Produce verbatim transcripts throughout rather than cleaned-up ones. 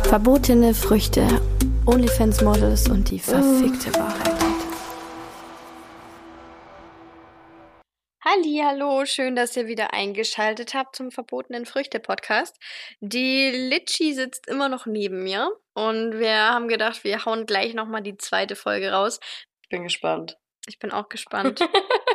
Verbotene Früchte, OnlyFans-Models und die verfickte Wahrheit. Hallihallo, schön, dass ihr wieder eingeschaltet habt zum Verbotenen Früchte-Podcast. Die Litschi sitzt immer noch neben mir und wir haben gedacht, wir hauen gleich nochmal die zweite Folge raus. Ich bin gespannt. Ich bin auch gespannt.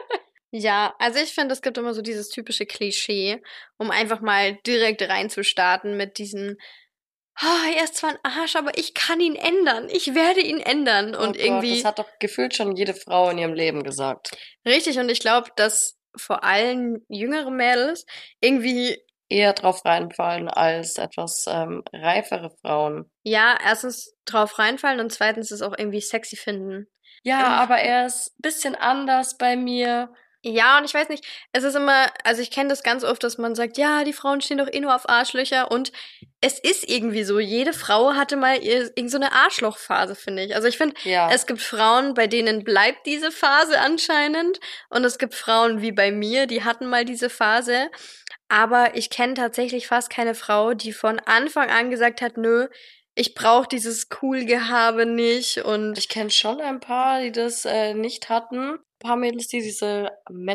Ja, also ich finde, es gibt immer so dieses typische Klischee, um einfach mal direkt reinzustarten mit diesen oh, er ist zwar ein Arsch, aber ich kann ihn ändern. Ich werde ihn ändern. Und oh Gott, irgendwie. Das hat doch gefühlt schon jede Frau in ihrem Leben gesagt. Richtig, und ich glaube, dass vor allem jüngere Mädels irgendwie eher drauf reinfallen als etwas ähm, reifere Frauen. Ja, erstens drauf reinfallen und zweitens es auch irgendwie sexy finden. Ja, Ähm, aber er ist ein bisschen anders bei mir. Ja, und ich weiß nicht, es ist immer, also ich kenne das ganz oft, dass man sagt, ja, die Frauen stehen doch eh nur auf Arschlöcher und es ist irgendwie so, jede Frau hatte mal ihr, irgend so eine Arschlochphase, finde ich. Also ich finde, Ja. es gibt Frauen, bei denen bleibt diese Phase anscheinend und es gibt Frauen wie bei mir, die hatten mal diese Phase, aber ich kenne tatsächlich fast keine Frau, die von Anfang an gesagt hat, nö, ich brauche dieses Cool-Gehabe nicht und Ich kenne schon ein paar, die das äh, nicht hatten. Ein paar Mädels, die diese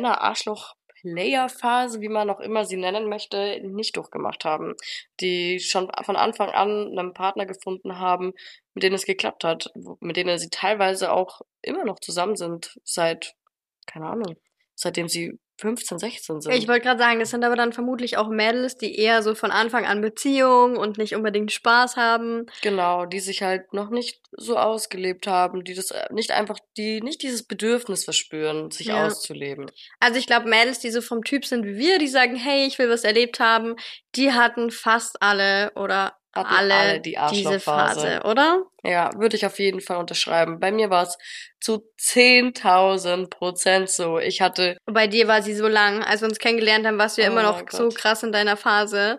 Männer-Arschloch-Player-Phase, wie man auch immer sie nennen möchte, nicht durchgemacht haben. Die schon von Anfang an einen Partner gefunden haben, mit denen es geklappt hat. Mit denen sie teilweise auch immer noch zusammen sind. Seit, keine Ahnung, seitdem sie fünfzehn, sechzehn sind. Ich wollte gerade sagen, das sind aber dann vermutlich auch Mädels, die eher so von Anfang an Beziehung und nicht unbedingt Spaß haben. Genau, die sich halt noch nicht so ausgelebt haben, die das nicht einfach, die nicht dieses Bedürfnis verspüren, sich Ja. auszuleben. Also ich glaube, Mädels, die so vom Typ sind wie wir, die sagen, hey, ich will was erlebt haben, die hatten fast alle oder Hatten alle, alle die diese Arschlochphase. Phase, oder? Ja, würde ich auf jeden Fall unterschreiben. Bei mir war es zu zehntausend Prozent so. Ich hatte, Bei dir war sie so lang, als wir uns kennengelernt haben, warst du ja Oh immer noch mein so Gott. krass in deiner Phase.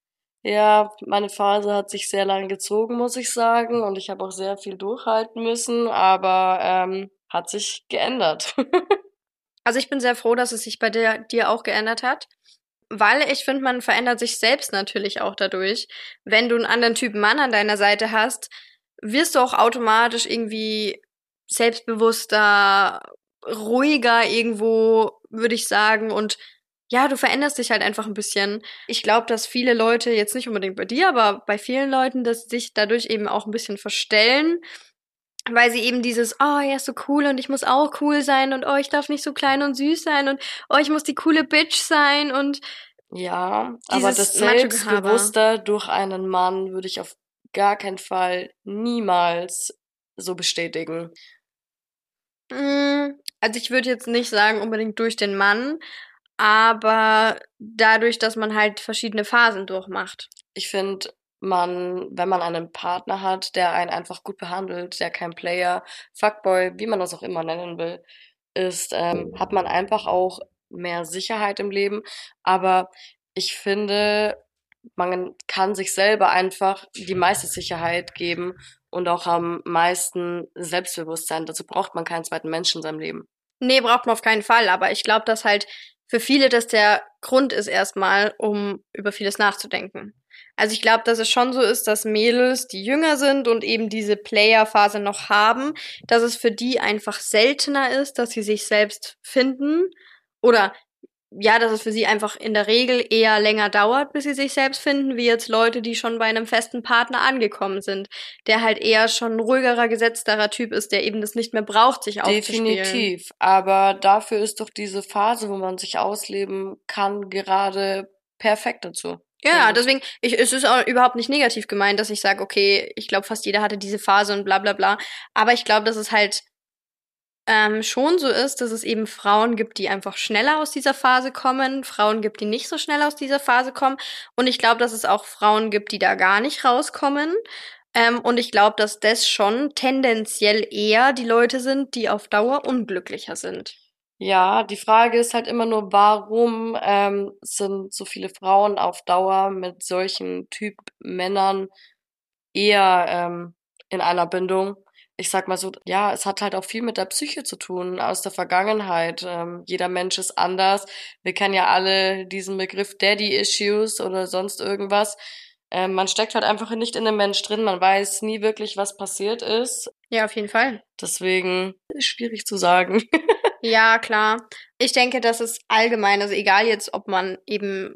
ja, meine Phase hat sich sehr lange gezogen, muss ich sagen. Und ich habe auch sehr viel durchhalten müssen, aber ähm, hat sich geändert. Also ich bin sehr froh, dass es sich bei dir, dir auch geändert hat. Weil ich finde, man verändert sich selbst natürlich auch dadurch. Wenn du einen anderen Typ Mann an deiner Seite hast, wirst du auch automatisch irgendwie selbstbewusster, ruhiger irgendwo, würde ich sagen. Und ja, du veränderst dich halt einfach ein bisschen. Ich glaube, dass viele Leute, jetzt nicht unbedingt bei dir, aber bei vielen Leuten, dass sich dadurch eben auch ein bisschen verstellen. Weil sie eben dieses, oh, er ist so cool und ich muss auch cool sein und oh, ich darf nicht so klein und süß sein und oh, ich muss die coole Bitch sein und Ja, aber Dieses das Macho-Gehabe. Selbstbewusster durch einen Mann würde ich auf gar keinen Fall niemals so bestätigen. Mm, also ich würde jetzt nicht sagen unbedingt durch den Mann, aber dadurch, dass man halt verschiedene Phasen durchmacht. Ich finde, man, wenn man einen Partner hat, der einen einfach gut behandelt, der kein Player, Fuckboy, wie man das auch immer nennen will, ist, ähm, hat man einfach auch mehr Sicherheit im Leben. Aber ich finde, man kann sich selber einfach die meiste Sicherheit geben und auch am meisten Selbstbewusstsein. Dazu braucht man keinen zweiten Menschen in seinem Leben. Nee, braucht man auf keinen Fall, aber ich glaube, dass halt für viele das der Grund ist erstmal, um über vieles nachzudenken. Also ich glaube, dass es schon so ist, dass Mädels, die jünger sind und eben diese Player-Phase noch haben, dass es für die einfach seltener ist, dass sie sich selbst finden oder ja, dass es für sie einfach in der Regel eher länger dauert, bis sie sich selbst finden, wie jetzt Leute, die schon bei einem festen Partner angekommen sind, der halt eher schon ein ruhigerer, gesetzterer Typ ist, der eben das nicht mehr braucht, sich aufzuspielen. Definitiv. Aber dafür ist doch diese Phase, wo man sich ausleben kann, gerade perfekt dazu. Ja, deswegen, ich, es ist auch überhaupt nicht negativ gemeint, dass ich sage, okay, ich glaube, fast jeder hatte diese Phase und bla bla bla. Aber ich glaube, dass es halt ähm, schon so ist, dass es eben Frauen gibt, die einfach schneller aus dieser Phase kommen, Frauen gibt, die nicht so schnell aus dieser Phase kommen. Und ich glaube, dass es auch Frauen gibt, die da gar nicht rauskommen. Ähm, und ich glaube, dass das schon tendenziell eher die Leute sind, die auf Dauer unglücklicher sind. Ja, die Frage ist halt immer nur, warum ähm, sind so viele Frauen auf Dauer mit solchen Typ Männern eher ähm, in einer Bindung? Ich sag mal so, ja, es hat halt auch viel mit der Psyche zu tun aus der Vergangenheit. Ähm, jeder Mensch ist anders. Wir kennen ja alle diesen Begriff Daddy Issues oder sonst irgendwas. Ähm, man steckt halt einfach nicht in dem Mensch drin, man weiß nie wirklich, was passiert ist. Ja, auf jeden Fall. Deswegen ist schwierig zu sagen. Ja, klar. Ich denke, das ist allgemein, also egal jetzt, ob man eben,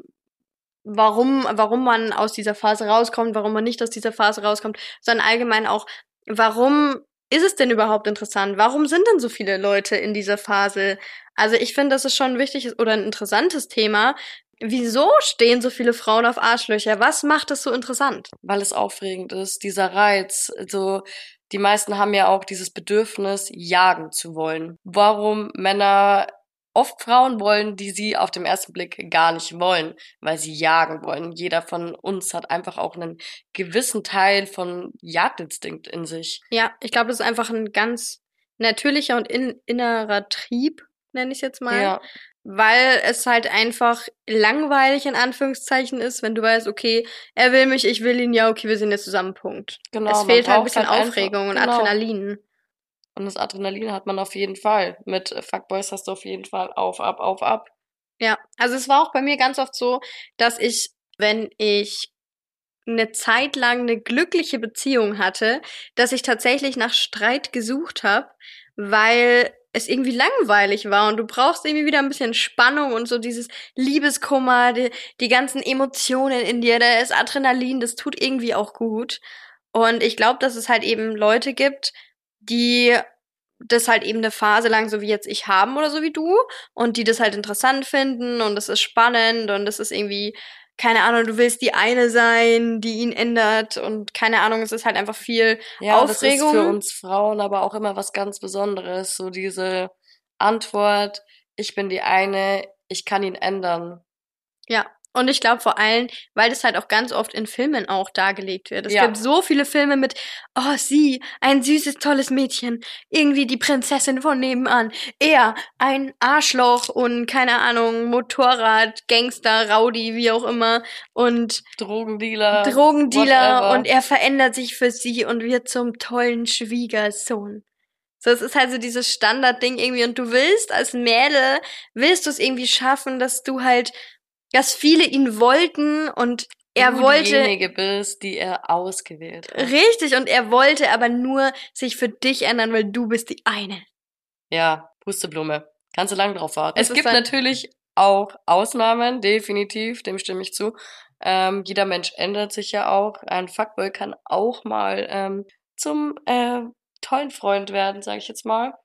warum, warum man aus dieser Phase rauskommt, warum man nicht aus dieser Phase rauskommt, sondern allgemein auch, warum ist es denn überhaupt interessant? Warum sind denn so viele Leute in dieser Phase? Also ich finde, das ist schon ein wichtiges oder ein interessantes Thema. Wieso stehen so viele Frauen auf Arschlöcher? Was macht es so interessant? Weil es aufregend ist, dieser Reiz. Also die meisten haben ja auch dieses Bedürfnis, jagen zu wollen. Warum Männer oft Frauen wollen, die sie auf den ersten Blick gar nicht wollen, weil sie jagen wollen. Jeder von uns hat einfach auch einen gewissen Teil von Jagdinstinkt in sich. Ja, ich glaube, das ist einfach ein ganz natürlicher und in, innerer Trieb, nenne ich es jetzt mal. Ja, Weil es halt einfach langweilig in Anführungszeichen ist, wenn du weißt, okay, er will mich, ich will ihn, ja, okay, wir sind jetzt zusammen, Punkt. genau. Es Man fehlt halt ein braucht bisschen halt einfach, Aufregung und genau. Adrenalin. Und das Adrenalin hat man auf jeden Fall. Mit äh, Fuckboys hast du auf jeden Fall auf, ab, auf, ab. Ja, also es war auch bei mir ganz oft so, dass ich, wenn ich eine Zeit lang eine glückliche Beziehung hatte, dass ich tatsächlich nach Streit gesucht habe, weil es irgendwie langweilig war und du brauchst irgendwie wieder ein bisschen Spannung und so dieses Liebeskummer, die, die ganzen Emotionen in dir, das Adrenalin, das tut irgendwie auch gut. Und ich glaube, dass es halt eben Leute gibt, die das halt eben eine Phase lang, so wie jetzt ich, haben oder so wie du, und die das halt interessant finden und das ist spannend und das ist irgendwie, keine Ahnung, du willst die eine sein, die ihn ändert und keine Ahnung, es ist halt einfach viel Ja, das ist Aufregung. für uns Frauen aber auch immer was ganz Besonderes. So diese Antwort, ich bin die eine, ich kann ihn ändern. Ja, und ich glaube vor allem, weil das halt auch ganz oft in Filmen auch dargelegt wird. Es Ja. gibt so viele Filme mit, oh, sie, ein süßes, tolles Mädchen, irgendwie die Prinzessin von nebenan, er, ein Arschloch und keine Ahnung, Motorrad, Gangster, Rowdy, wie auch immer und Drogendealer, Drogendealer whatever. und er verändert sich für sie und wird zum tollen Schwiegersohn. So, es ist halt so dieses Standardding irgendwie und du willst als Mädel, willst du es irgendwie schaffen, dass du halt, dass viele ihn wollten und er du wollte, diejenige bist, die er ausgewählt hat. richtig, und er wollte aber nur sich für dich ändern, weil du bist die eine. Ja, Pusteblume. Kannst du lange drauf warten. Es Es, ist gibt ein- natürlich auch Ausnahmen, definitiv, dem stimme ich zu. Ähm, jeder Mensch ändert sich ja auch. Ein Fuckboy kann auch mal ähm, zum äh, tollen Freund werden, sage ich jetzt mal.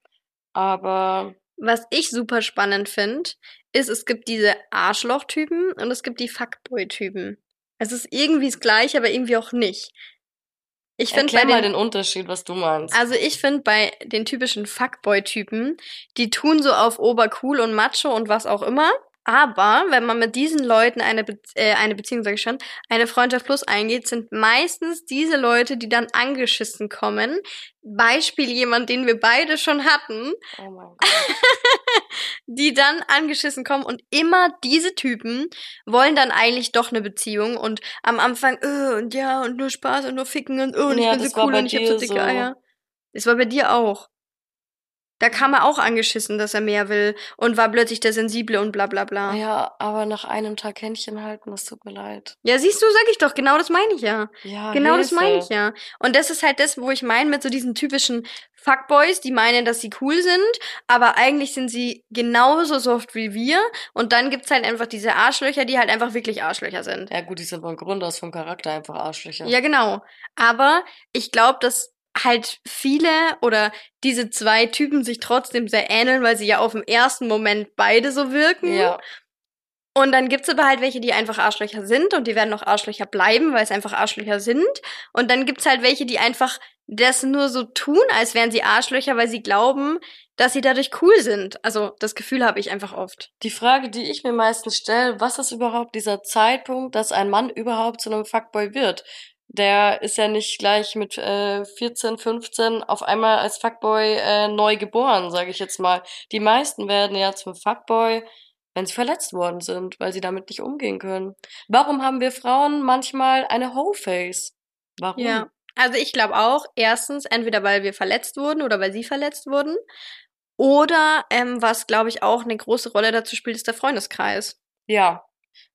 Aber Was ich super spannend finde, ist, es gibt diese Arschloch-Typen und es gibt die Fuckboy-Typen. Es ist irgendwie das Gleiche, aber irgendwie auch nicht. Ich finde erklär bei mal den, den Unterschied, was du meinst. also ich finde bei den typischen Fuckboy-Typen, die tun so auf obercool und macho und was auch immer. Aber wenn man mit diesen Leuten eine, Be äh, eine Beziehung, sag ich schon, eine Freundschaft plus eingeht, sind meistens diese Leute, die dann angeschissen kommen. Beispiel jemand, den wir beide schon hatten, Oh mein Gott. die dann angeschissen kommen und immer diese Typen wollen dann eigentlich doch eine Beziehung und am Anfang, äh, und ja, und nur Spaß und nur ficken und, oh, und ich Ja, bin das so war cool bei und ich hab so dir dicke so. Eier. Es war bei dir auch. Da kam er auch angeschissen, dass er mehr will und war plötzlich der Sensible und bla bla bla. Ja, Ja, aber nach einem Tag Händchen halten, das tut mir leid. siehst du, sag ich doch, genau das meine ich ja. Ja, Genau das Hilfe. meine ich ja. Und das ist halt das, wo ich meine mit so diesen typischen Fuckboys, die meinen, dass sie cool sind, aber eigentlich sind sie genauso soft wie wir. Und dann gibt's halt einfach diese Arschlöcher, die halt einfach wirklich Arschlöcher sind. Ja gut, die sind von Grund aus vom Charakter einfach Arschlöcher. Ja, genau. Aber ich glaube, dass halt viele oder diese zwei Typen sich trotzdem sehr ähneln, weil sie ja auf dem ersten Moment beide so wirken. Ja, Und dann gibt's aber halt welche, die einfach Arschlöcher sind und die werden noch Arschlöcher bleiben, weil es einfach Arschlöcher sind. Und dann gibt's halt welche, die einfach das nur so tun, als wären sie Arschlöcher, weil sie glauben, dass sie dadurch cool sind. Also das Gefühl habe ich einfach oft. die Frage, die ich mir meistens stelle, was ist überhaupt dieser Zeitpunkt, dass ein Mann überhaupt zu einem Fuckboy wird? Der ist ja nicht gleich mit äh, vierzehn, fünfzehn auf einmal als Fuckboy äh, neu geboren, sage ich jetzt mal. Die meisten werden ja zum Fuckboy, wenn sie verletzt worden sind, weil sie damit nicht umgehen können. Warum haben wir Frauen manchmal eine Hoe-Face? Warum? Ja. Also ich glaube auch, erstens, entweder weil wir verletzt wurden oder weil sie verletzt wurden. Oder ähm, was, glaube ich, auch eine große Rolle dazu spielt, ist der Freundeskreis. Ja,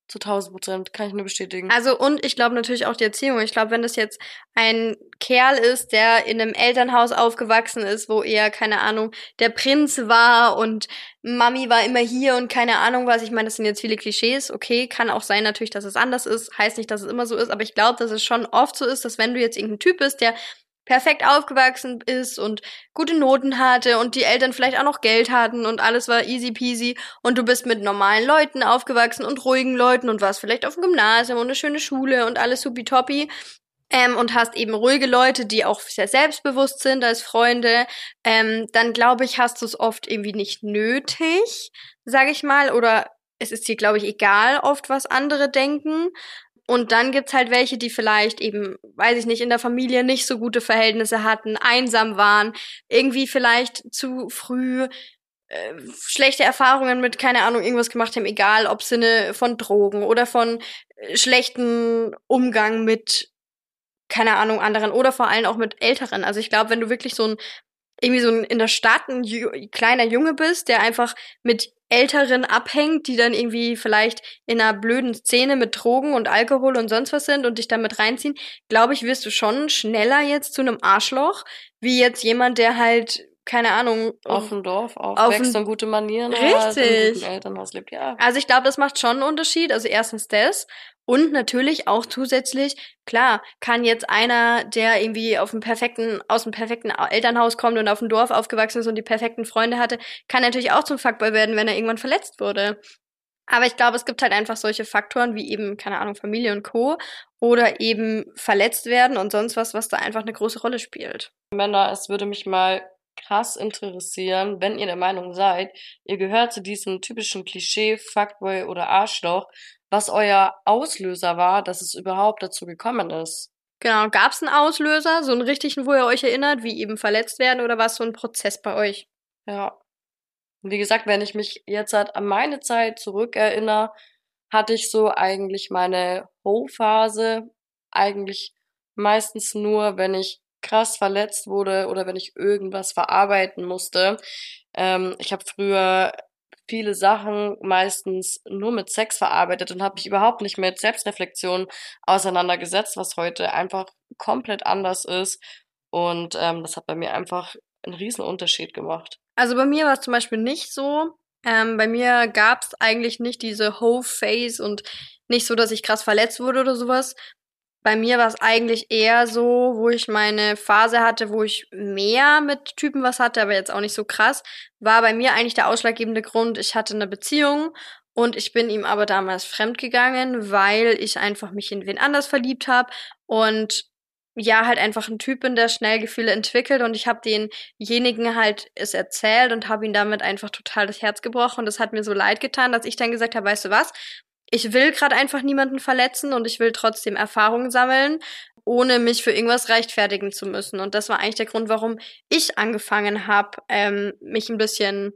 Zu tausend Prozent, kann ich nur bestätigen. Also und ich glaube natürlich auch die Erziehung. Ich glaube, wenn das jetzt ein Kerl ist, der in einem Elternhaus aufgewachsen ist, wo er, keine Ahnung, der Prinz war und Mami war immer hier und keine Ahnung was. Ich meine, das sind jetzt viele Klischees. Okay, kann auch sein natürlich, dass es anders ist. Heißt nicht, dass es immer so ist. Aber ich glaube, dass es schon oft so ist, dass wenn du jetzt irgendein Typ bist, der perfekt aufgewachsen ist und gute Noten hatte und die Eltern vielleicht auch noch Geld hatten und alles war easy peasy und du bist mit normalen Leuten aufgewachsen und ruhigen Leuten und warst vielleicht auf dem Gymnasium und eine schöne Schule und alles supi-toppi ähm, und hast eben ruhige Leute, die auch sehr selbstbewusst sind als Freunde, ähm, dann glaube ich, hast du es oft irgendwie nicht nötig, sag ich mal, oder es ist dir, glaube ich, egal oft, was andere denken. Und dann gibt's halt welche, die vielleicht eben, weiß ich nicht, in der Familie nicht so gute Verhältnisse hatten, einsam waren, irgendwie vielleicht zu früh äh, schlechte Erfahrungen mit, keine Ahnung, irgendwas gemacht haben, egal ob Sinne von Drogen oder von äh, schlechten Umgang mit, keine Ahnung, anderen oder vor allem auch mit Älteren. Also ich glaube, wenn du wirklich so ein irgendwie so ein in der Stadt ein Ju kleiner Junge bist, der einfach mit Älteren abhängt, die dann irgendwie vielleicht in einer blöden Szene mit Drogen und Alkohol und sonst was sind und dich damit reinziehen, glaube ich, wirst du schon schneller jetzt zu einem Arschloch, wie jetzt jemand, der halt, keine Ahnung, Auf dem Dorf aufwächst und gute Manieren hat, in richtig. guten Elternhaus lebt, ja. Also ich glaube, das macht schon einen Unterschied. Also erstens das und natürlich auch zusätzlich, klar, kann jetzt einer, der irgendwie auf dem perfekten, aus dem perfekten Elternhaus kommt und auf dem Dorf aufgewachsen ist und die perfekten Freunde hatte, kann natürlich auch zum Fuckboy werden, wenn er irgendwann verletzt wurde. Aber ich glaube, es gibt halt einfach solche Faktoren wie eben, keine Ahnung, Familie und Co. oder eben verletzt werden und sonst was, was da einfach eine große Rolle spielt. Männer, es würde mich mal krass interessieren, wenn ihr der Meinung seid, ihr gehört zu diesem typischen Klischee Fuckboy oder Arschloch, was euer Auslöser war, dass es überhaupt dazu gekommen ist. Genau, gab's einen Auslöser, so einen richtigen, wo ihr euch erinnert, wie eben verletzt werden oder war es so ein Prozess bei euch? Ja. Und wie gesagt, wenn ich mich jetzt halt an meine Zeit zurückerinnere, hatte ich so eigentlich meine Ho-Phase eigentlich meistens nur, wenn ich krass verletzt wurde oder wenn ich irgendwas verarbeiten musste. Ähm, ich habe früher viele Sachen meistens nur mit Sex verarbeitet und habe mich überhaupt nicht mit Selbstreflexion auseinandergesetzt, was heute einfach komplett anders ist. Und ähm, das hat bei mir einfach einen riesen Unterschied gemacht. Also bei mir war es zum Beispiel nicht so. Ähm, bei mir gab's eigentlich nicht diese Whole-Phase und nicht so, dass ich krass verletzt wurde oder sowas. Bei mir war es eigentlich eher so, wo ich meine Phase hatte, wo ich mehr mit Typen was hatte, aber jetzt auch nicht so krass, war bei mir eigentlich der ausschlaggebende Grund, ich hatte eine Beziehung und ich bin ihm aber damals fremdgegangen, weil ich einfach mich in wen anders verliebt habe und ja, halt einfach ein Typ bin, der schnell Gefühle entwickelt und ich habe denjenigen halt es erzählt und habe ihn damit einfach total das Herz gebrochen und das hat mir so leid getan, dass ich dann gesagt habe, weißt du was, ich will gerade einfach niemanden verletzen und ich will trotzdem Erfahrungen sammeln, ohne mich für irgendwas rechtfertigen zu müssen. Und das war eigentlich der Grund, warum ich angefangen habe, ähm, mich ein bisschen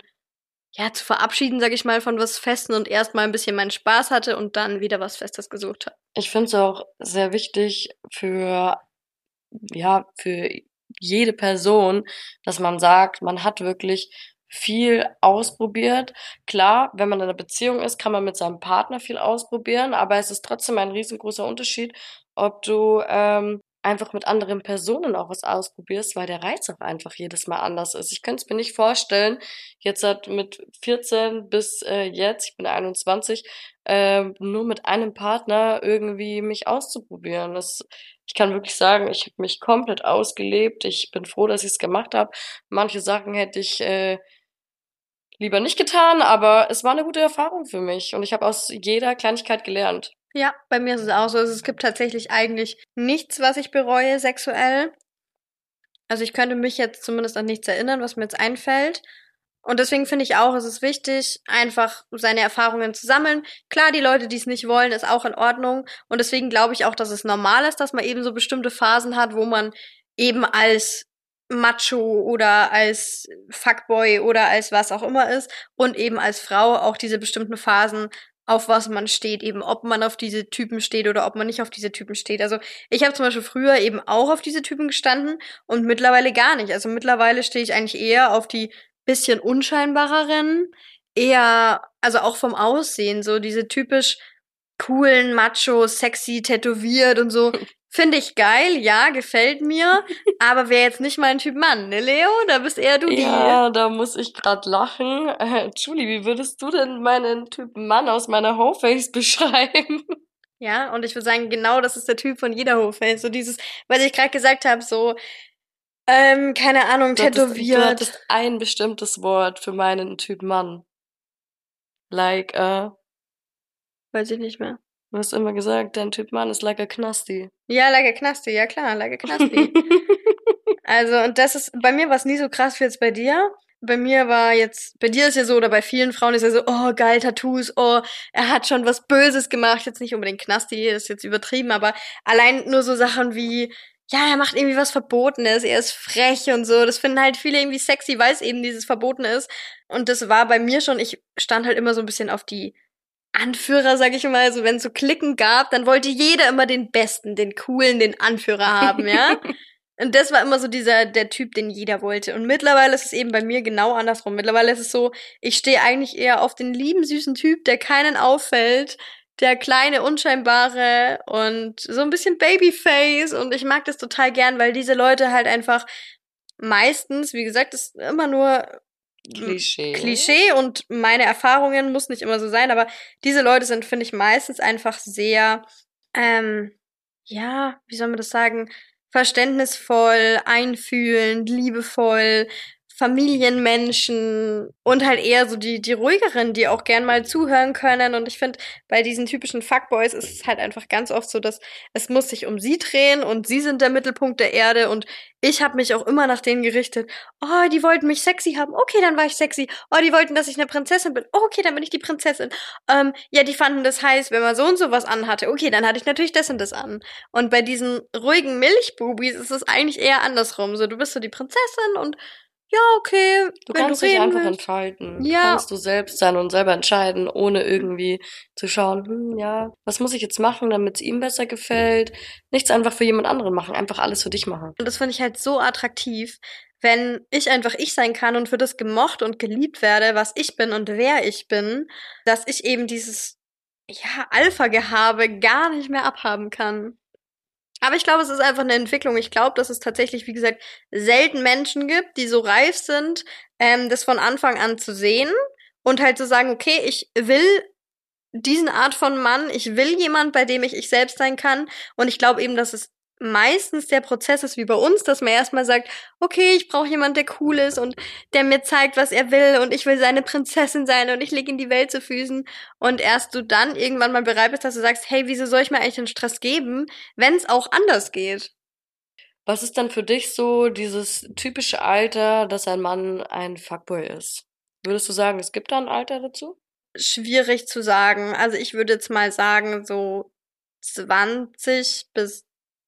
ja zu verabschieden, sag ich mal, von was Festen und erstmal ein bisschen meinen Spaß hatte und dann wieder was Festes gesucht habe. Ich finde es auch sehr wichtig für, ja, für jede Person, dass man sagt, man hat wirklich viel ausprobiert. Klar, wenn man in einer Beziehung ist, kann man mit seinem Partner viel ausprobieren, aber es ist trotzdem ein riesengroßer Unterschied, ob du ähm, einfach mit anderen Personen auch was ausprobierst, weil der Reiz auch einfach jedes Mal anders ist. Ich könnte es mir nicht vorstellen, jetzt halt mit vierzehn bis äh, jetzt, ich bin einundzwanzig, äh, nur mit einem Partner irgendwie mich auszuprobieren. Das, ich kann wirklich sagen, ich habe mich komplett ausgelebt. Ich bin froh, dass ich es gemacht habe. Manche Sachen hätte ich äh, lieber nicht getan, aber es war eine gute Erfahrung für mich und ich habe aus jeder Kleinigkeit gelernt. Ja, bei mir ist es auch so. Also es gibt tatsächlich eigentlich nichts, was ich bereue sexuell. Also ich könnte mich jetzt zumindest an nichts erinnern, was mir jetzt einfällt. Und deswegen finde ich auch, es ist wichtig, einfach seine Erfahrungen zu sammeln. Klar, die Leute, die es nicht wollen, ist auch in Ordnung. Und deswegen glaube ich auch, dass es normal ist, dass man eben so bestimmte Phasen hat, wo man eben als Macho oder als Fuckboy oder als was auch immer ist und eben als Frau auch diese bestimmten Phasen, auf was man steht, eben ob man auf diese Typen steht oder ob man nicht auf diese Typen steht. Also ich habe zum Beispiel früher eben auch auf diese Typen gestanden und mittlerweile gar nicht. Also mittlerweile stehe ich eigentlich eher auf die bisschen unscheinbareren, eher, also auch vom Aussehen, so diese typisch coolen, macho, sexy, tätowiert und so. Finde ich geil, ja, gefällt mir, aber wäre jetzt nicht mein Typ Mann, ne, Leo? Da bist eher du die. Ja, da muss ich gerade lachen. Äh, Julie, wie würdest du denn meinen Typen Mann aus meiner Homeface beschreiben? Ja, und ich würde sagen, genau das ist der Typ von jeder Hochface. So dieses, was ich gerade gesagt habe, so, ähm, keine Ahnung, Du hattest, du tätowiert. hattest ein bestimmtes Wort für meinen Typ Mann. Like, äh, Weiß ich nicht mehr. du hast immer gesagt, dein Typ Mann ist like a Knasti. Ja, like a Knasti, ja klar, like a Knasti. Also, und das ist, bei mir war es nie so krass wie jetzt bei dir. Bei mir war jetzt, bei dir ist ja so, oder bei vielen Frauen ist ja so, oh, geil, Tattoos, oh, er hat schon was Böses gemacht. Jetzt nicht unbedingt Knasti, ist jetzt übertrieben, aber allein nur so Sachen wie, ja, er macht irgendwie was Verbotenes, er ist frech und so. Das finden halt viele irgendwie sexy, weil es eben dieses Verboten ist. Und das war bei mir schon, ich stand halt immer so ein bisschen auf die Anführer, sag ich mal, so wenn es so Klicken gab, dann wollte jeder immer den Besten, den Coolen, den Anführer haben, ja. Und das war immer so dieser, der Typ, den jeder wollte. Und mittlerweile ist es eben bei mir genau andersrum. Mittlerweile ist es so, ich stehe eigentlich eher auf den lieben, süßen Typ, der keinen auffällt, der kleine, unscheinbare und so ein bisschen Babyface. Und ich mag das total gern, weil diese Leute halt einfach meistens, wie gesagt, ist immer nur Klischee. Klischee und meine Erfahrungen muss nicht immer so sein, aber diese Leute sind, finde ich, meistens einfach sehr, ähm, ja, wie soll man das sagen, verständnisvoll, einfühlend, liebevoll, Familienmenschen und halt eher so die, die ruhigeren, die auch gern mal zuhören können. Und ich finde, bei diesen typischen Fuckboys ist es halt einfach ganz oft so, dass es muss sich um sie drehen und sie sind der Mittelpunkt der Erde und ich habe mich auch immer nach denen gerichtet. Oh, die wollten mich sexy haben. Okay, dann war ich sexy. Oh, die wollten, dass ich eine Prinzessin bin. Oh, okay, dann bin ich die Prinzessin. Ähm, ja, die fanden das heiß, wenn man so und so was anhatte. Okay, dann hatte ich natürlich das und das an. Und bei diesen ruhigen Milchbubis ist es eigentlich eher andersrum. So, du bist so die Prinzessin und ja, okay, Du wenn kannst du dich reden einfach willst. entfalten. Ja. Kannst du selbst sein und selber entscheiden, ohne irgendwie zu schauen, hm, ja, was muss ich jetzt machen, damit es ihm besser gefällt? Nichts einfach für jemand anderen machen, einfach alles für dich machen. Und das finde ich halt so attraktiv, wenn ich einfach ich sein kann und für das gemocht und geliebt werde, was ich bin und wer ich bin, dass ich eben dieses, ja, Alpha-Gehabe gar nicht mehr abhaben kann. Aber ich glaube, es ist einfach eine Entwicklung. Ich glaube, dass es tatsächlich, wie gesagt, selten Menschen gibt, die so reif sind, ähm, das von Anfang an zu sehen und halt zu sagen, okay, ich will diesen Art von Mann, ich will jemand, bei dem ich ich selbst sein kann. Und ich glaube eben, dass es meistens der Prozess ist wie bei uns, dass man erstmal sagt, okay, ich brauche jemand, der cool ist und der mir zeigt, was er will und ich will seine Prinzessin sein und ich lege ihm die Welt zu Füßen und erst du dann irgendwann mal bereit bist, dass du sagst, hey, wieso soll ich mir eigentlich den Stress geben, wenn es auch anders geht? Was ist dann für dich so dieses typische Alter, dass ein Mann ein Fuckboy ist? Würdest du sagen, es gibt da ein Alter dazu? Schwierig zu sagen. Also ich würde jetzt mal sagen, so zwanzig bis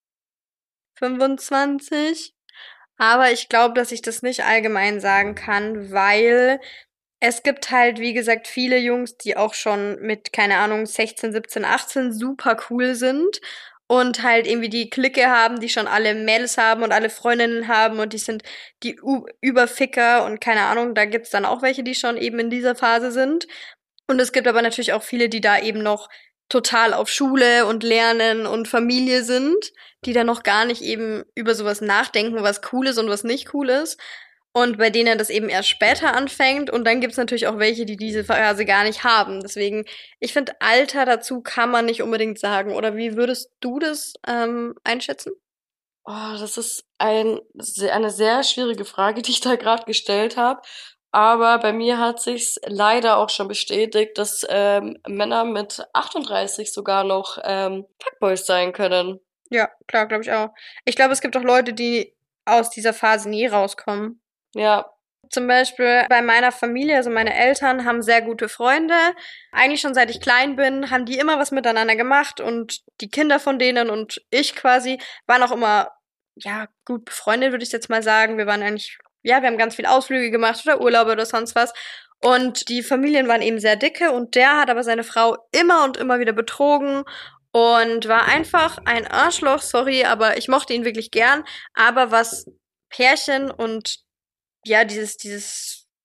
fünfundzwanzig. Aber ich glaube, dass ich das nicht allgemein sagen kann, weil es gibt halt, wie gesagt, viele Jungs, die auch schon mit, keine Ahnung, sechzehn, siebzehn, achtzehn super cool sind und halt irgendwie die Clique haben, die schon alle Mädels haben und alle Freundinnen haben und die sind die U Überficker und keine Ahnung, da gibt's dann auch welche, die schon eben in dieser Phase sind. Und es gibt aber natürlich auch viele, die da eben noch total auf Schule und Lernen und Familie sind, die da noch gar nicht eben über sowas nachdenken, was cool ist und was nicht cool ist. Und bei denen das eben erst später anfängt. Und dann gibt's natürlich auch welche, die diese Phase gar nicht haben. Deswegen, ich finde, Alter dazu kann man nicht unbedingt sagen. Oder wie würdest du das ähm, einschätzen? Oh, das ist ein, se- eine sehr schwierige Frage, die ich da gerade gestellt habe. Aber bei mir hat sich's leider auch schon bestätigt, dass ähm, Männer mit achtunddreißig sogar noch ähm, Fuckboys sein können. Ja, klar, glaube ich auch. Ich glaube, es gibt auch Leute, die aus dieser Phase nie rauskommen. Ja, Zum Beispiel bei meiner Familie, also meine Eltern haben sehr gute Freunde. Eigentlich schon seit ich klein bin, haben die immer was miteinander gemacht und die Kinder von denen und ich quasi waren auch immer, ja, gut befreundet, würde ich jetzt mal sagen. Wir waren eigentlich, ja, wir haben ganz viel Ausflüge gemacht oder Urlaube oder sonst was. Und die Familien waren eben sehr dicke und der hat aber seine Frau immer und immer wieder betrogen und war einfach ein Arschloch, sorry, aber ich mochte ihn wirklich gern. Aber was Pärchen und ja, dieses, dieses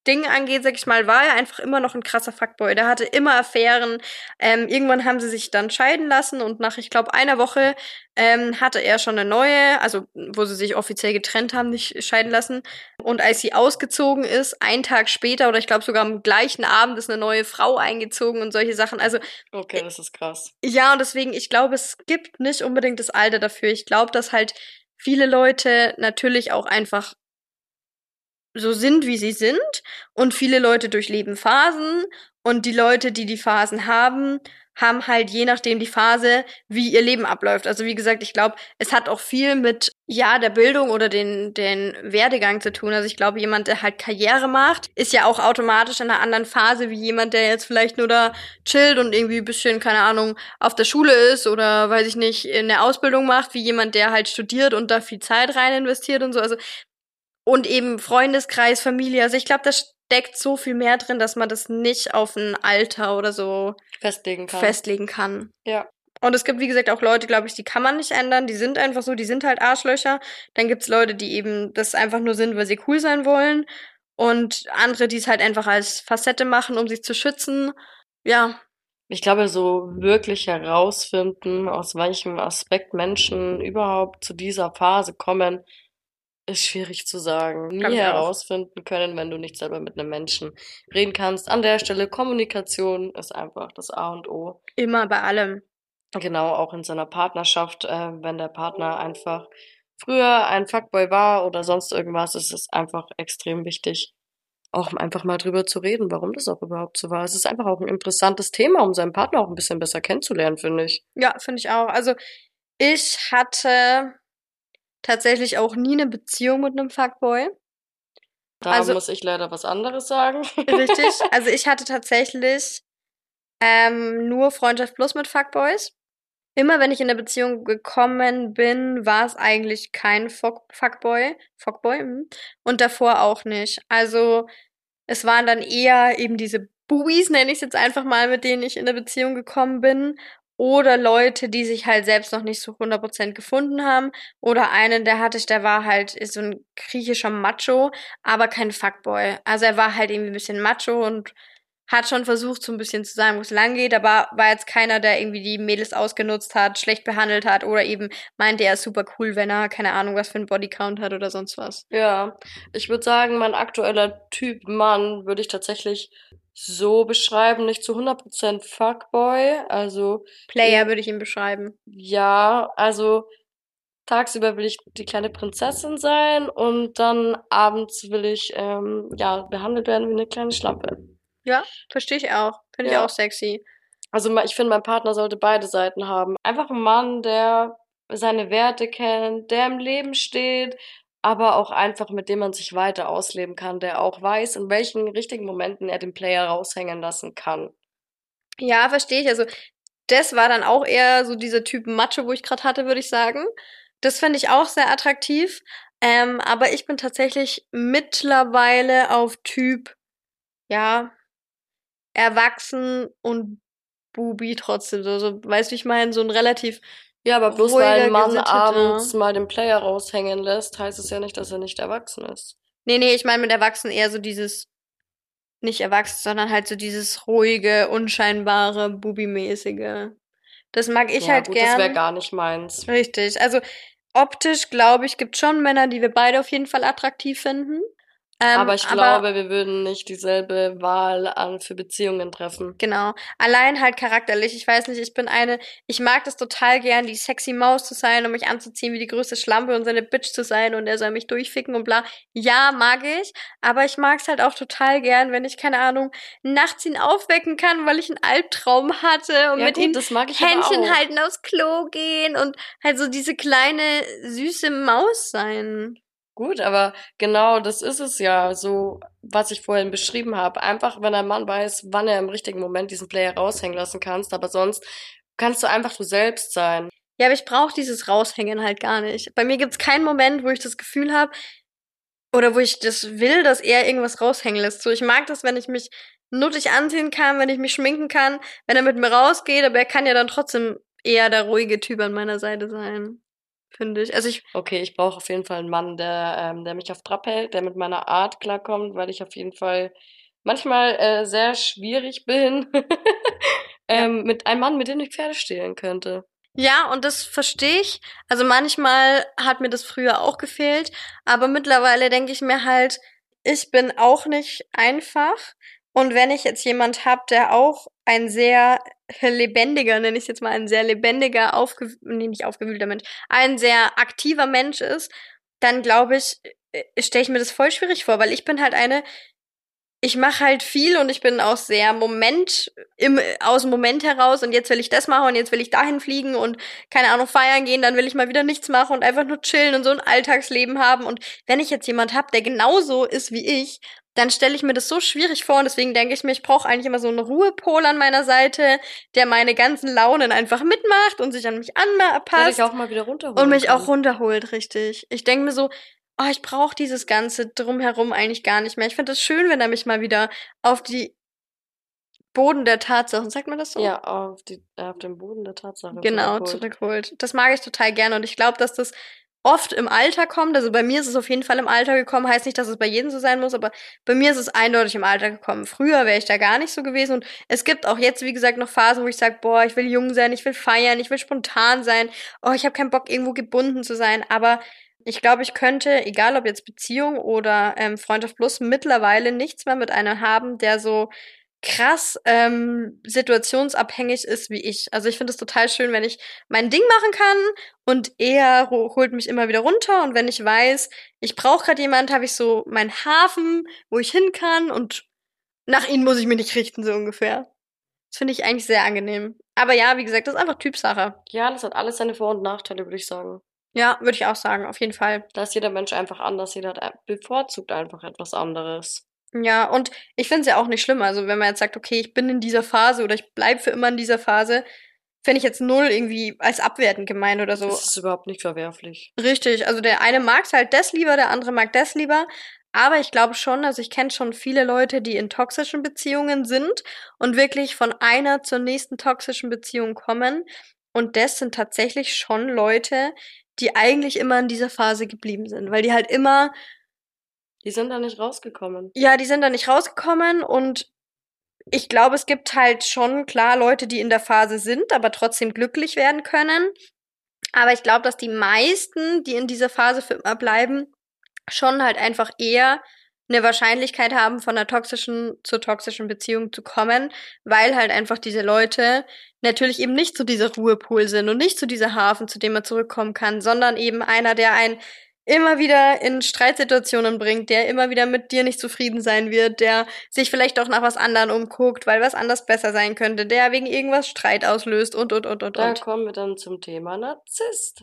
Ding angeht, sag ich mal, war er einfach immer noch ein krasser Fuckboy. Der hatte immer Affären. Ähm, irgendwann haben sie sich dann scheiden lassen und nach, ich glaube, einer Woche ähm, hatte er schon eine neue, also wo sie sich offiziell getrennt haben, nicht scheiden lassen. Und als sie ausgezogen ist, einen Tag später oder ich glaube sogar am gleichen Abend ist eine neue Frau eingezogen und solche Sachen. Also Okay, das ist krass. ja, und deswegen, ich glaube, es gibt nicht unbedingt das Alter dafür. Ich glaube, dass halt viele Leute natürlich auch einfach so sind, wie sie sind. Und viele Leute durchleben Phasen. Und die Leute, die die Phasen haben, haben halt je nachdem die Phase, wie ihr Leben abläuft. Also wie gesagt, ich glaube, es hat auch viel mit, ja, der Bildung oder den, den Werdegang zu tun. Also ich glaube, jemand, der halt Karriere macht, ist ja auch automatisch in einer anderen Phase wie jemand, der jetzt vielleicht nur da chillt und irgendwie ein bisschen, keine Ahnung, auf der Schule ist oder, weiß ich nicht, in der Ausbildung macht, wie jemand, der halt studiert und da viel Zeit rein investiert und so. Also und eben Freundeskreis, Familie. Also ich glaube, da steckt so viel mehr drin, dass man das nicht auf ein Alter oder so Festlegen kann. festlegen kann. Ja. Und es gibt, wie gesagt, auch Leute, glaube ich, die kann man nicht ändern. Die sind einfach so, die sind halt Arschlöcher. Dann gibt's Leute, die eben das einfach nur sind, weil sie cool sein wollen. Und andere, die es halt einfach als Facette machen, um sich zu schützen. Ja, Ich glaube, so wirklich herausfinden, aus welchem Aspekt Menschen überhaupt zu dieser Phase kommen, ist schwierig zu sagen. Glaub Nie ich auch. herausfinden können, wenn du nicht selber mit einem Menschen reden kannst. An der Stelle, Kommunikation ist einfach das A und O. immer bei allem. Genau, auch in seiner Partnerschaft, äh, wenn der Partner einfach früher ein Fuckboy war oder sonst irgendwas, ist es einfach extrem wichtig, auch einfach mal drüber zu reden, warum das auch überhaupt so war. Es ist einfach auch ein interessantes Thema, um seinen Partner auch ein bisschen besser kennenzulernen, finde ich. Ja, finde ich auch. Also ich hatte tatsächlich auch nie eine Beziehung mit einem Fuckboy. Da Also- muss ich leider was anderes sagen. Richtig. Also ich hatte tatsächlich ähm, nur Freundschaft plus mit Fuckboys. Immer wenn ich in eine Beziehung gekommen bin, war es eigentlich kein Fuck Fuckboy. Fuckboy. hm. Und davor auch nicht. Also es waren dann eher eben diese Bubis, nenne ich es jetzt einfach mal, mit denen ich in eine Beziehung gekommen bin. Oder Leute, die sich halt selbst noch nicht so hundert Prozent gefunden haben. Oder einen, der hatte ich, der war halt so ein griechischer Macho, aber kein Fuckboy. Also er war halt irgendwie ein bisschen Macho und hat schon versucht, so ein bisschen zu sagen, wo es lang geht, aber war jetzt keiner, der irgendwie die Mädels ausgenutzt hat, schlecht behandelt hat oder eben meinte, er ist super cool, wenn er, keine Ahnung, was für einen Bodycount hat oder sonst was. Ja, ich würde sagen, mein aktueller Typ Mann würde ich tatsächlich so beschreiben, nicht zu hundert Prozent Fuckboy, also Player würde ich ihn beschreiben. ja, also tagsüber will ich die kleine Prinzessin sein und dann abends will ich ähm, ja behandelt werden wie eine kleine Schlampe. Ja, verstehe ich auch. Finde ich Ja. auch sexy. Also ma- ich finde, mein Partner sollte beide Seiten haben. Einfach ein Mann, der seine Werte kennt, der im Leben steht, aber auch einfach, mit dem man sich weiter ausleben kann, der auch weiß, in welchen richtigen Momenten er den Player raushängen lassen kann. Ja, verstehe ich. Also, das war dann auch eher so dieser Typ Macho, wo ich gerade hatte, würde ich sagen. Das finde ich auch sehr attraktiv. Ähm, aber ich bin tatsächlich mittlerweile auf Typ, ja, erwachsen und Bubi trotzdem. So, so, weißt du, wie ich meine? So ein relativ Ja, aber bloß weil ruhiger, ein Mann gesitteter. abends mal den Player raushängen lässt, heißt es ja nicht, dass er nicht erwachsen ist. Nee, nee, ich meine mit erwachsen eher so dieses, nicht erwachsen, sondern halt so dieses ruhige, unscheinbare, Bubi-mäßige. Das mag ich Ja, halt gut, das wäre gern. gar nicht meins. Richtig. Also optisch, glaube ich, gibt schon Männer, die wir beide auf jeden Fall attraktiv finden. Ähm, Aber ich glaube, wir würden nicht dieselbe Wahl an für Beziehungen treffen. Genau. Allein halt charakterlich. Ich weiß nicht, ich bin eine, ich mag das total gern, die sexy Maus zu sein und mich anzuziehen wie die größte Schlampe und seine Bitch zu sein und er soll mich durchficken und bla. Ja, mag ich. Aber ich mag's halt auch total gern, wenn ich, keine Ahnung, nachts ihn aufwecken kann, weil ich einen Albtraum hatte und Ja, mit gut, ihm das mag ich aber Händchen auch. halten, aufs Klo gehen und halt so diese kleine, süße Maus sein. Gut, aber genau das ist es ja, so was ich vorhin beschrieben habe. Einfach, wenn ein Mann weiß, wann er im richtigen Moment diesen Player raushängen lassen kannst, aber sonst kannst du einfach du selbst sein. Ja, aber ich brauche dieses Raushängen halt gar nicht. Bei mir gibt's keinen Moment, wo ich das Gefühl habe, oder wo ich das will, dass er irgendwas raushängen lässt. So, ich mag das, wenn ich mich nuttig anziehen kann, wenn ich mich schminken kann, wenn er mit mir rausgeht, aber er kann ja dann trotzdem eher der ruhige Typ an meiner Seite sein. finde ich. Also ich, Okay, ich brauche auf jeden Fall einen Mann, der, ähm, der mich auf Trab hält, der mit meiner Art klarkommt, weil ich auf jeden Fall manchmal äh, sehr schwierig bin. ja. ähm, mit einem Mann, mit dem ich Pferde stehlen könnte. Ja, und das verstehe ich. Also manchmal hat mir das früher auch gefehlt, aber mittlerweile denke ich mir halt, ich bin auch nicht einfach. Und wenn ich jetzt jemand hab, der auch ein sehr lebendiger, nenne ich es jetzt mal, ein sehr lebendiger, aufge nee, nicht aufgewühlter Mensch, ein sehr aktiver Mensch ist, dann glaube ich, stelle ich mir das voll schwierig vor, weil ich bin halt eine, ich mache halt viel und ich bin auch sehr Moment im aus dem Moment heraus und jetzt will ich das machen und jetzt will ich dahin fliegen und keine Ahnung feiern gehen, dann will ich mal wieder nichts machen und einfach nur chillen und so ein Alltagsleben haben und wenn ich jetzt jemand hab, der genauso ist wie ich, dann stelle ich mir das so schwierig vor und deswegen denke ich mir, ich brauche eigentlich immer so einen Ruhepol an meiner Seite, der meine ganzen Launen einfach mitmacht und sich an mich Der dich anpasst auch mal wieder und runterholen mich auch kann. runterholt, richtig. Ich denke mir so, oh, ich brauche dieses ganze Drumherum eigentlich gar nicht mehr. Ich finde es schön, wenn er mich mal wieder auf die Boden der Tatsachen, sagt man das so? Ja, auf die, äh, auf den Boden der Tatsachen Genau, zurückholt. zurückholt. Das mag ich total gerne und ich glaube, dass das oft im Alter kommt. Also bei mir ist es auf jeden Fall im Alter gekommen. Heißt nicht, dass es bei jedem so sein muss, aber bei mir ist es eindeutig im Alter gekommen. Früher wäre ich da gar nicht so gewesen und es gibt auch jetzt, wie gesagt, noch Phasen, wo ich sage, boah, ich will jung sein, ich will feiern, ich will spontan sein. Oh, ich habe keinen Bock, irgendwo gebunden zu sein. Aber ich glaube, ich könnte, egal ob jetzt Beziehung oder ähm, Freundschaft plus, mittlerweile nichts mehr mit einem haben, der so krass ähm, situationsabhängig ist wie ich. Also ich finde es total schön, wenn ich mein Ding machen kann und er ho- holt mich immer wieder runter und wenn ich weiß, ich brauche gerade jemand, habe ich so meinen Hafen, wo ich hin kann und nach ihm muss ich mich nicht richten, so ungefähr. Das finde ich eigentlich sehr angenehm. Aber ja, wie gesagt, das ist einfach Typsache. Ja, das hat alles seine Vor- und Nachteile, würde ich sagen. Ja, würde ich auch sagen, auf jeden Fall. Da ist jeder Mensch einfach anders, jeder hat, ein- bevorzugt einfach etwas anderes. Ja, und ich finde es ja auch nicht schlimm. Also wenn man jetzt sagt, okay, ich bin in dieser Phase oder ich bleib für immer in dieser Phase, finde ich jetzt null irgendwie als abwertend gemeint oder so. Das ist überhaupt nicht verwerflich. Richtig, also der eine mag's halt das lieber, der andere mag das lieber. Aber ich glaube schon, also ich kenne schon viele Leute, die in toxischen Beziehungen sind und wirklich von einer zur nächsten toxischen Beziehung kommen. Und das sind tatsächlich schon Leute, die eigentlich immer in dieser Phase geblieben sind, weil die halt immer, Die sind da nicht rausgekommen. ja, die sind da nicht rausgekommen und ich glaube, es gibt halt schon klar Leute, die in der Phase sind, aber trotzdem glücklich werden können. Aber ich glaube, dass die meisten, die in dieser Phase für immer bleiben, schon halt einfach eher eine Wahrscheinlichkeit haben, von einer toxischen zur toxischen Beziehung zu kommen, weil halt einfach diese Leute natürlich eben nicht so dieser Ruhepol sind und nicht so dieser Hafen, zu dem man zurückkommen kann, sondern eben einer, der einen immer wieder in Streitsituationen bringt, der immer wieder mit dir nicht zufrieden sein wird, der sich vielleicht auch nach was anderem umguckt, weil was anders besser sein könnte, der wegen irgendwas Streit auslöst und, und, und, und, Da und. kommen wir dann zum Thema Narzisst.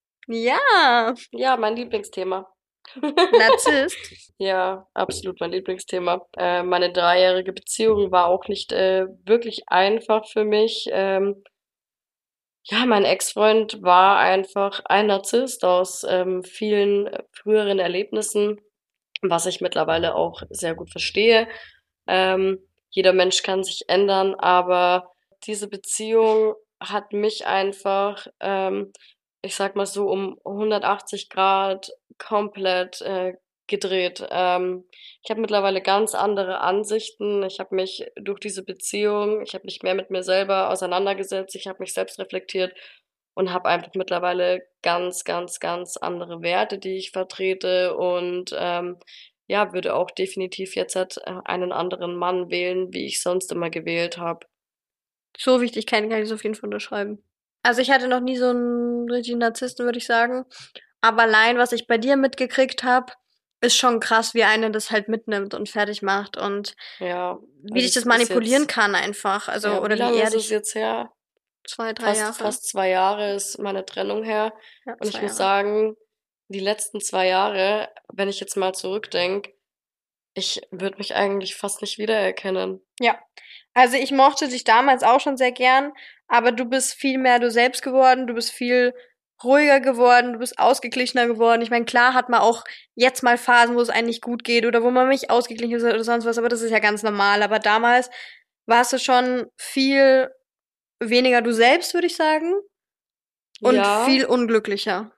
Ja, Ja, mein Lieblingsthema. Narzisst. Ja, absolut mein Lieblingsthema. Äh, meine dreijährige Beziehung war auch nicht äh, wirklich einfach für mich. Ähm, ja, mein Ex-Freund war einfach ein Narzisst aus ähm, vielen äh, früheren Erlebnissen, was ich mittlerweile auch sehr gut verstehe. Ähm, jeder Mensch kann sich ändern, aber diese Beziehung hat mich einfach, ähm, ich sag mal so, um hundertachtzig Grad komplett äh, gedreht. Ähm, ich habe mittlerweile ganz andere Ansichten. Ich habe mich durch diese Beziehung, ich habe mich mehr mit mir selber auseinandergesetzt, ich habe mich selbst reflektiert und habe einfach mittlerweile ganz, ganz, ganz andere Werte, die ich vertrete und ähm, ja, würde auch definitiv jetzt halt äh, einen anderen Mann wählen, wie ich sonst immer gewählt habe. So wichtig kann, kann ich es auf jeden Fall unterschreiben. Also ich hatte noch nie so einen richtigen Narzissten, würde ich sagen. Aber allein, was ich bei dir mitgekriegt habe, ist schon krass, wie einer das halt mitnimmt und fertig macht und Ja, wie also dich das es ist manipulieren jetzt, kann einfach. Also, ja, wie oder wie lange er ist es dich jetzt her? zwei, drei Fast, Jahre. fast zwei Jahre ist meine Trennung her. Ja, Und ich zwei muss Jahre. sagen, die letzten zwei Jahre, wenn ich jetzt mal zurückdenke, ich würde mich eigentlich fast nicht wiedererkennen. Ja. Also ich mochte dich damals auch schon sehr gern, aber du bist viel mehr du selbst geworden, du bist viel ruhiger geworden, du bist ausgeglichener geworden. Ich meine, klar hat man auch jetzt mal Phasen, wo es eigentlich gut geht oder wo man nicht ausgeglichen ist oder sonst was, aber das ist ja ganz normal. Aber damals warst du schon viel weniger du selbst, würde ich sagen, und Ja, viel unglücklicher.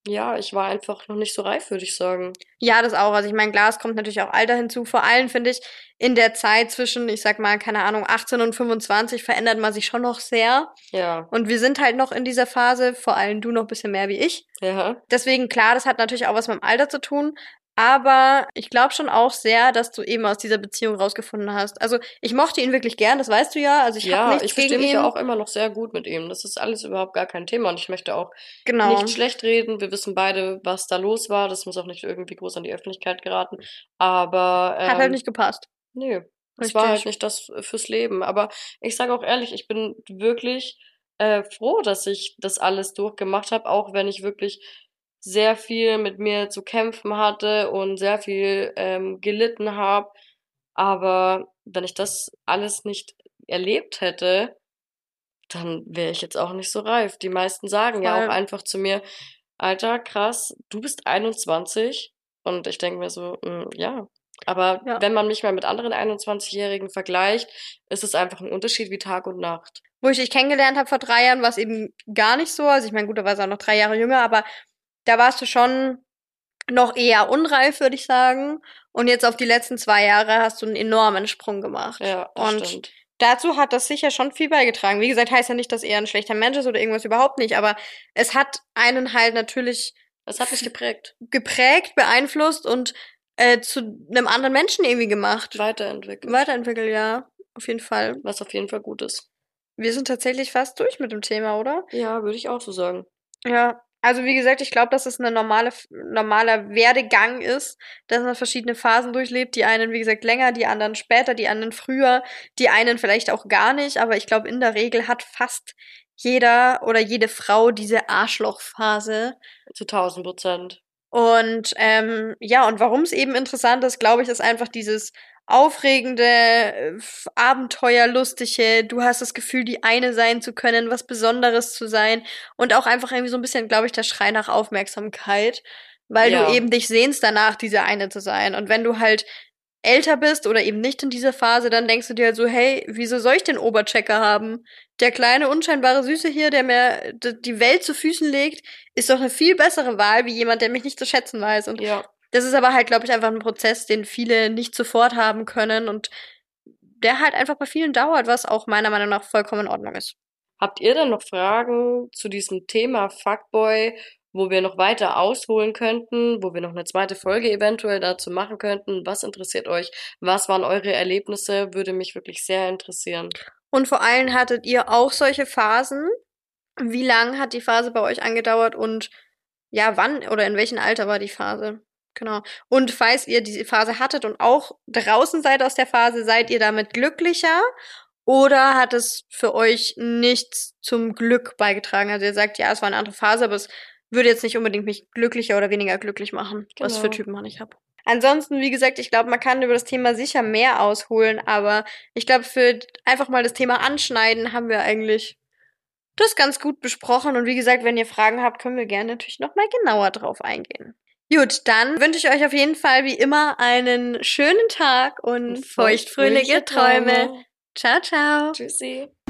ja, ich war einfach noch nicht so reif, würde ich sagen. Ja, das auch. Also ich meine, klar, es kommt natürlich auch Alter hinzu. Vor allem finde ich, in der Zeit zwischen, ich sag mal, keine Ahnung, achtzehn und fünfundzwanzig verändert man sich schon noch sehr. Ja, Und wir sind halt noch in dieser Phase, vor allem du noch ein bisschen mehr wie ich. ja, Deswegen, klar, das hat natürlich auch was mit dem Alter zu tun. Aber ich glaube schon auch sehr, dass du eben aus dieser Beziehung rausgefunden hast. Also ich mochte ihn wirklich gern, das weißt du ja. Also ich habe ja, nichts ich gegen verstehe mich ihn. ja auch immer noch sehr gut mit ihm. Das ist alles überhaupt gar kein Thema und ich möchte auch Genau. nicht schlecht reden. Wir wissen beide, was da los war. Das muss auch nicht irgendwie groß an die Öffentlichkeit geraten. Aber Hat halt ähm, nicht gepasst. nee, es war halt Richtig. nicht das fürs Leben. Aber ich sage auch ehrlich, ich bin wirklich äh, froh, dass ich das alles durchgemacht habe, auch wenn ich wirklich sehr viel mit mir zu kämpfen hatte und sehr viel ähm, gelitten habe. Aber wenn ich das alles nicht erlebt hätte, dann wäre ich jetzt auch nicht so reif. Die meisten sagen ja auch Voll. einfach zu mir, Alter, krass, du bist einundzwanzig. Und ich denke mir so, mm, ja. Aber Ja. wenn man mich mal mit anderen einundzwanzig-Jährigen vergleicht, ist es einfach ein Unterschied wie Tag und Nacht. Wo ich dich kennengelernt habe vor drei Jahren, war es eben gar nicht so. Also ich meine, gut, da warst du auch noch drei Jahre jünger, aber da warst du schon noch eher unreif, würde ich sagen. Und jetzt auf die letzten zwei Jahre hast du einen enormen Sprung gemacht. Ja, das Und stimmt. dazu hat das sicher schon viel beigetragen. Wie gesagt, heißt ja nicht, dass er ein schlechter Mensch ist oder irgendwas, überhaupt nicht, aber es hat einen halt natürlich Das hat mich geprägt, geprägt, beeinflusst und äh, zu einem anderen Menschen irgendwie gemacht. weiterentwickelt, Weiterentwickelt, ja. Auf jeden Fall. was auf jeden Fall gut ist. Wir sind tatsächlich fast durch mit dem Thema, oder? Ja, würde ich auch so sagen. Ja, also wie gesagt, ich glaube, dass es eine normale, normaler Werdegang ist, dass man verschiedene Phasen durchlebt. Die einen, wie gesagt, länger, die anderen später, die anderen früher, die einen vielleicht auch gar nicht. Aber ich glaube, in der Regel hat fast jeder oder jede Frau diese Arschlochphase. Zu tausend Prozent. Und ähm, ja, und warum es eben interessant ist, glaube ich, ist einfach dieses aufregende, äh, f- abenteuerlustige, du hast das Gefühl, die eine sein zu können, was Besonderes zu sein und auch einfach irgendwie so ein bisschen, glaube ich, der Schrei nach Aufmerksamkeit, weil du Ja, eben dich sehnst danach, diese eine zu sein. Und wenn du halt älter bist oder eben nicht in dieser Phase, dann denkst du dir halt so, hey, wieso soll ich den Oberchecker haben? Der kleine, unscheinbare Süße hier, der mir d- die Welt zu Füßen legt, ist doch eine viel bessere Wahl, wie jemand, der mich nicht zu schätzen weiß. Und ja. das ist aber halt, glaube ich, einfach ein Prozess, den viele nicht sofort haben können und der halt einfach bei vielen dauert, was auch meiner Meinung nach vollkommen in Ordnung ist. Habt ihr denn noch Fragen zu diesem Thema Fuckboy, wo wir noch weiter ausholen könnten, wo wir noch eine zweite Folge eventuell dazu machen könnten? Was interessiert euch? Was waren eure Erlebnisse? Würde mich wirklich sehr interessieren. Und vor allem hattet ihr auch solche Phasen? Wie lang hat die Phase bei euch angedauert und ja, wann oder in welchem Alter war die Phase? Genau. Und falls ihr diese Phase hattet und auch draußen seid aus der Phase, seid ihr damit glücklicher? Oder hat es für euch nichts zum Glück beigetragen? Also ihr sagt, ja, es war eine andere Phase, aber es würde jetzt nicht unbedingt mich glücklicher oder weniger glücklich machen, was für Genau. Typen man ich habe. Ansonsten, wie gesagt, ich glaube, man kann über das Thema sicher mehr ausholen, aber ich glaube, für einfach mal das Thema Anschneiden haben wir eigentlich das ganz gut besprochen. Und wie gesagt, wenn ihr Fragen habt, können wir gerne natürlich noch mal genauer drauf eingehen. Gut, dann wünsche ich euch auf jeden Fall wie immer einen schönen Tag und feuchtfröhliche Träume. Ciao, ciao. Tschüssi.